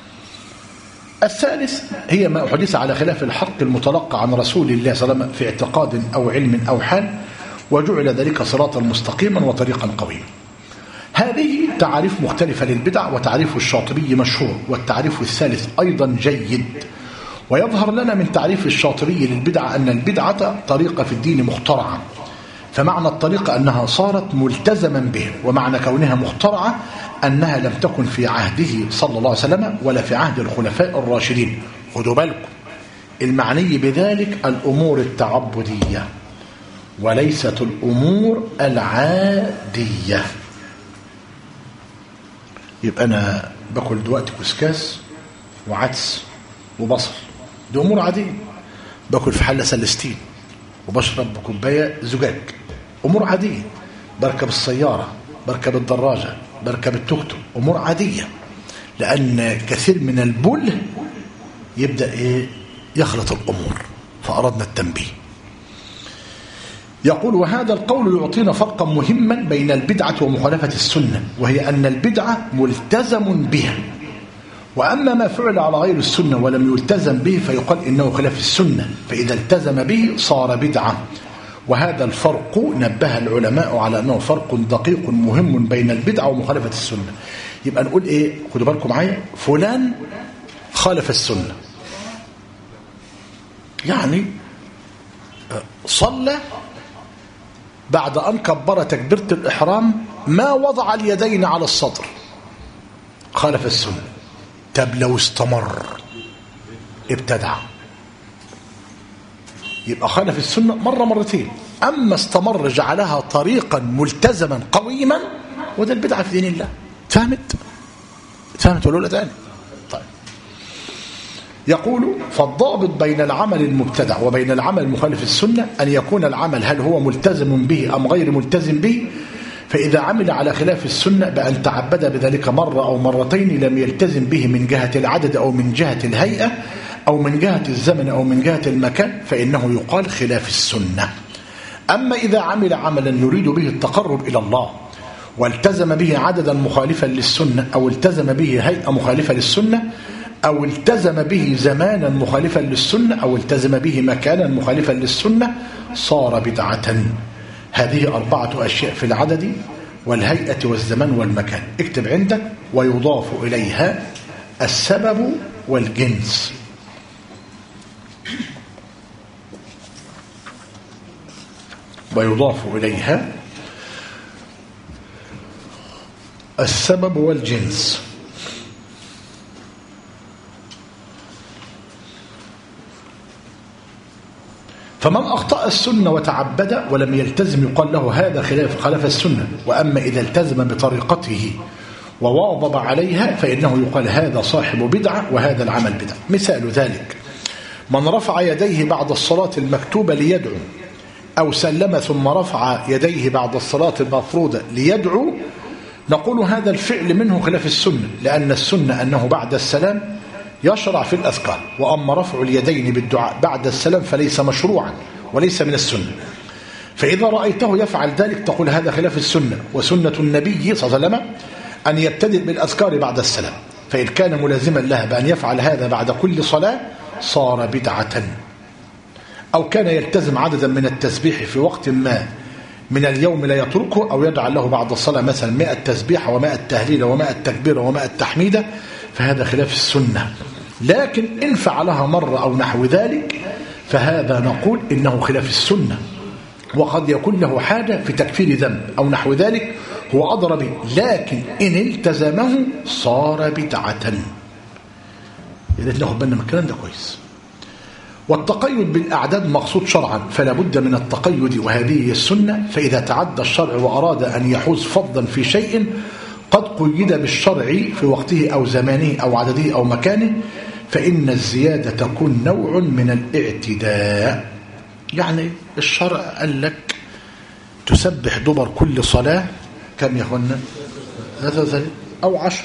S1: الثالث هي ما أحدث على خلاف الحق المتلقى عن رسول الله صلى الله عليه وسلم في اعتقاد أو علم أو حال، وجعل ذلك صراطا مستقيما وطريقا قويما. هذه تعريف مختلفة للبدع، وتعريف الشاطبي مشهور، والتعريف الثالث أيضا جيد. ويظهر لنا من تعريف الشاطبي للبدعة أن البدعة طريقة في الدين مخترعة، فمعنى الطريقة أنها صارت ملتزما به، ومعنى كونها مخترعة أنها لم تكن في عهده صلى الله عليه وسلم ولا في عهد الخلفاء الراشدين. خدوا بالكم، المعني بذلك الأمور التعبدية وليست الأمور العادية. يبقى أنا باكل دلوقتي كسكاس وعدس وبصل، دي أمور عادية. باكل في حلة سلستين وبشرب بكوباية زجاج، أمور عادية. بركب السيارة، بركب الدراجة، بركب التوك توك، أمور عادية. لأن كثير من البل يبدأ إيه يخلط الأمور، فأردنا التنبيه. يقول: وهذا القول يعطينا فرقا مهما بين البدعة ومخالفة السنة، وهي أن البدعة ملتزم بها، وأما ما فعل على غير السنة ولم يلتزم به فيقال إنه خلاف السنة، فإذا التزم به صار بدعة. وهذا الفرق نبه العلماء على أنه فرق دقيق مهم بين البدعة ومخالفة السنة. يبقى نقول إيه؟ خدوا بالكم معايا، فلان خالف السنة، يعني صلى بعد أن كبر تكبيرة الإحرام ما وضع اليدين على الصدر، خالف السنة. طب لو استمر ابتدع، يبقى خالف السنة مرة مرتين. أما استمر جعلها طريقا ملتزما قويما، وده البدعة في دين الله. فهمت؟ فهمت ولا لا تاني؟ طيب. يقول: فالضابط بين العمل المبتدع وبين العمل المخالف السنة أن يكون العمل هل هو ملتزم به أم غير ملتزم به. فإذا عمل على خلاف السنة بأن تعبد بذلك مرة أو مرتين لم يلتزم به من جهة العدد أو من جهة الهيئة أو من جهة الزمن أو من جهة المكان، فإنه يقال خلاف السنة. أما إذا عمل عملا يريد به التقرب إلى الله والتزم به عددا مخالفا للسنة، أو التزم به هيئة مخالفة للسنة، أو التزم به زمانا مخالفا للسنة، أو التزم به مكانا مخالفا للسنة، صار بدعة. هذه أربعة أشياء في العدد والهيئة والزمان والمكان. اكتب عندك: ويضاف إليها السبب والجنس. ويضاف إليها السبب والجنس. فمن أخطأ السنة وتعبد ولم يلتزم يقال له هذا خلاف خلاف السنة. وأما إذا التزم بطريقته وواظب عليها فإنه يقال هذا صاحب بدعة وهذا العمل بدعة. مثال ذلك: من رفع يديه بعد الصلاة المكتوبة ليدعو، أو سلم ثم رفع يديه بعد الصلاة المفروضة ليدعو، نقول هذا الفعل منه خلاف السنة، لأن السنة أنه بعد السلام يشرع في الأذكار، وأما رفع اليدين بالدعاء بعد السلام فليس مشروعا وليس من السنة. فإذا رأيته يفعل ذلك تقول هذا خلاف السنة، وسنة النبي صلى الله عليه وسلم أن يبتدئ بالأذكار بعد السلام، فإن كان ملازما لها بأن يفعل هذا بعد كل صلاة صار بدعة. أو كان يلتزم عددا من التسبيح في وقت ما من اليوم لا يتركه، أو يجعل له بعد الصلاة مثلا مائة تسبيحة ومائة تهليل ومائة تكبير ومائة تحميدة، فهذا خلاف السنة. لكن إن فعلها مرة أو نحو ذلك فهذا نقول إنه خلاف السنة، وقد يكون له حاجة في تكفير ذنب أو نحو ذلك هو أضر به، لكن إن التزمه صار بدعة. يا ريت ناخد بالنا من الكلام ده كويس. والتقيد بالأعداد مقصود شرعا فلا بد من التقيد وهذه هي السنة. فإذا تعدى الشرع وأراد أن يحوز فضلا في شيء قد قيد بالشرع في وقته أو زمانه أو عدده أو مكانه فإن الزيادة تكون نوع من الاعتداء. يعني الشرع قال لك تسبح دبر كل صلاة كم يا اخوانا؟ ثلاثة أو عشر.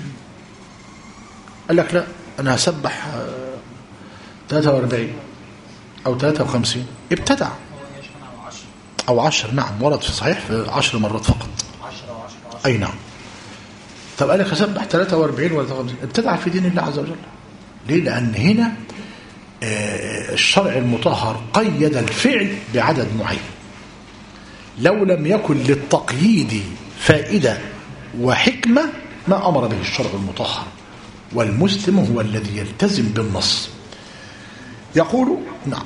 S1: قال لك لا أنا هسبح ثلاثة وأربعين أو ثلاثة وخمسين، ابتدع. أو عشر، نعم ورد في صحيح في عشر مرات فقط. أي نعم. طب قال لك هسبح ثلاثة وأربعين ولا ثلاثة وخمسين، ابتدع في دين الله عز وجل. ليه؟ لأن هنا الشرع المطهر قيد الفعل بعدد معين. لو لم يكن للتقييد فائدة وحكمة ما أمر به الشرع المطهر، والمسلم هو الذي يلتزم بالنص. يقول نعم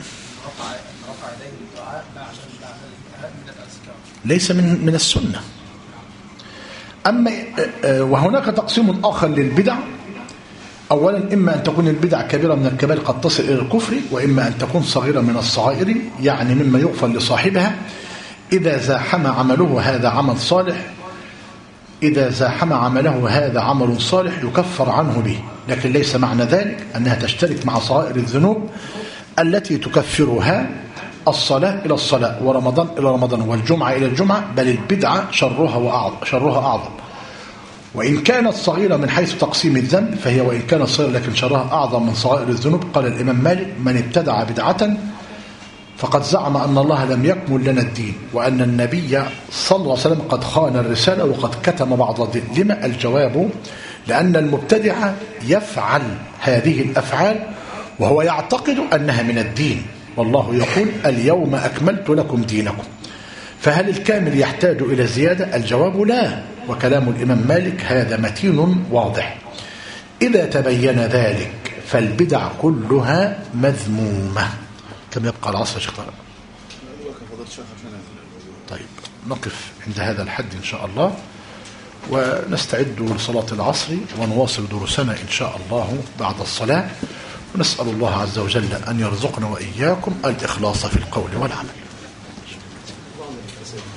S1: ليس من من السنة. أما وهناك تقسيم آخر للبدع. أولا إما أن تكون البدع كبيرة من الكبائر قد تصل إلى الكفر، وإما أن تكون صغيرة من الصغائر يعني مما يغفر لصاحبها إذا زاحم عمله هذا عمل صالح. إذا زاحم عمله هذا عمل صالح يكفر عنه به، لكن ليس معنى ذلك أنها تشترك مع صغائر الذنوب التي تكفرها الصلاة إلى الصلاة ورمضان إلى رمضان والجمعة إلى الجمعة، بل البدعة شرها وأعظم شرها أعظم. وإن كانت صغيرة من حيث تقسيم الذنب فهي وإن كانت صغيرة لكن شرها أعظم من صغائر الذنوب. قال الإمام مالك من ابتدع بدعة فقد زعم أن الله لم يكمل لنا الدين وأن النبي صلى الله عليه وسلم قد خان الرسالة وقد كتم بعض الدين. لما؟ الجواب لأن المبتدع يفعل هذه الأفعال وهو يعتقد أنها من الدين، والله يقول اليوم أكملت لكم دينكم. فهل الكامل يحتاج إلى زيادة؟ الجواب لا. وكلام الإمام مالك هذا متين واضح. إذا تبين ذلك فالبدع كلها مذمومة. كم يبقى العصر يا شيخ طارق؟ طيب نقف عند هذا الحد إن شاء الله، ونستعد لصلاة العصر ونواصل دروسنا إن شاء الله بعد الصلاة، ونسأل الله عز وجل أن يرزقنا وإياكم الإخلاص في القول والعمل.